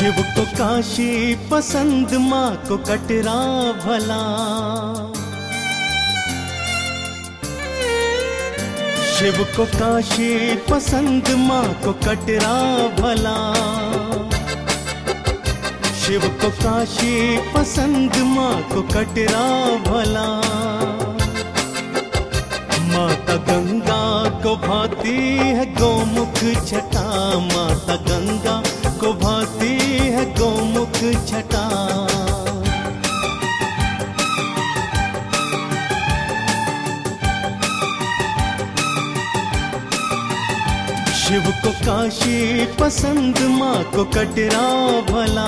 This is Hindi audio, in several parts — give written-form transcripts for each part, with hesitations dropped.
शिव को काशी पसंद, माँ को कटरा भला। शिव को काशी पसंद, माँ को कटरा भला। शिव को काशी पसंद, माँ को कटरा भला। माता गंगा को भाती है गौमुख छटा, माता गंगा को भाती है गौमुख छटा। शिव को काशी पसंद, माँ को कटरा भला।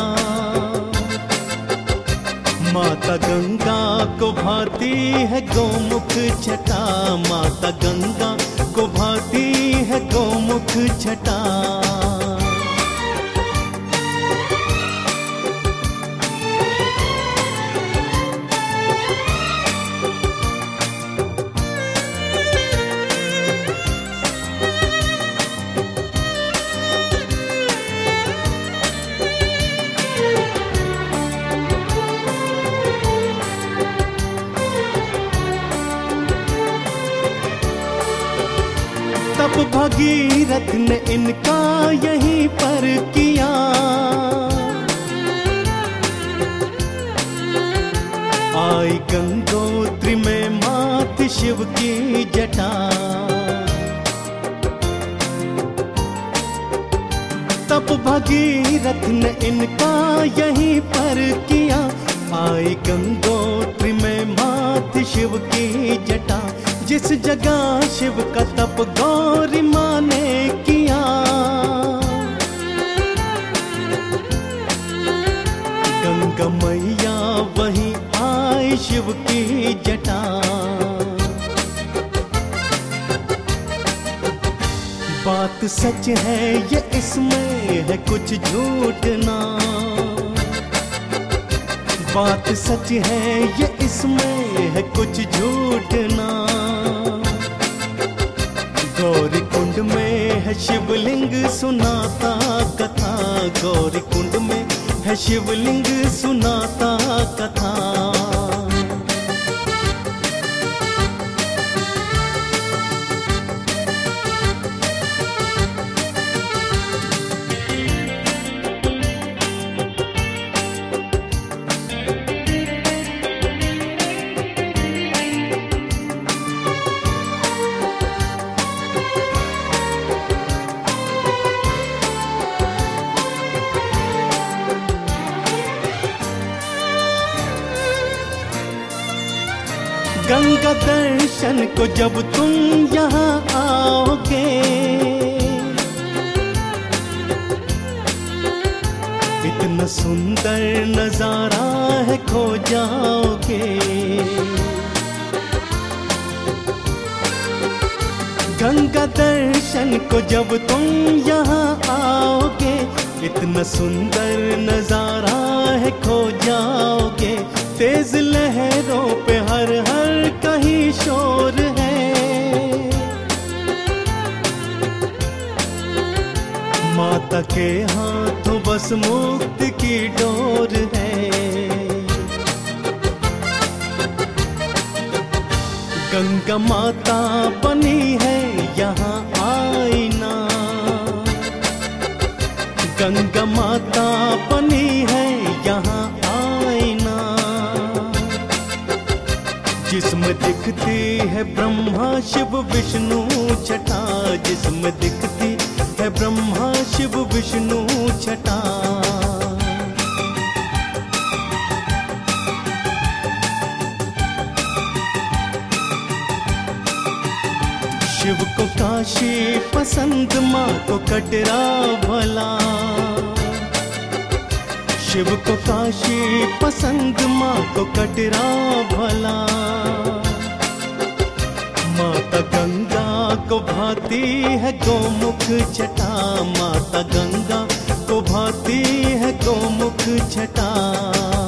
माता गंगा को भाती है गौमुख छटा, माता गंगा को भाती है गौमुख छटा। तब भगीरथ ने इनका यहीं पर किया। आई गंगोत्री में मात शिव की जटा। तब भगीरथ ने इनका यहीं पर किया। आई गंगोत्री में मात शिव की जटा। जिस जगह शिव का तप गौरी माँ ने किया। गंगा मैया वहीं आई शिव की जटा। बात सच है ये, इसमें है कुछ झूठ ना। बात सच है ये, इसमें है कुछ झूठ ना। गौरी कुंड में है शिवलिंग सुनाता कथा। गौरी कुंड में है शिवलिंग सुनाता कथा। गंगा दर्शन को जब तुम यहाँ आओगे, इतना सुंदर नजारा है खो जाओगे। गंगा दर्शन को जब तुम यहाँ आओगे, इतना सुंदर नजारा है खो जाओगे। तेज लहरों पे हर हर कहीं शोर है। माता के हाथों बस मुक्ति की डोर है। गंगा माता बनी है यहाँ आईना। गंगा माता बनी है यहाँ आईना। जिसमें दिखती है ब्रह्मा शिव विष्णु छटा। जिसमें दिखती है ब्रह्मा शिव विष्णु छटा। शिव को काशी पसंद, माँ को कटरा भला। शिव को काशी पसंद, माँ को कटरा भला। माता गंगा को भाती है गौमुख छटा। माता गंगा को भाती है गौमुख छटा।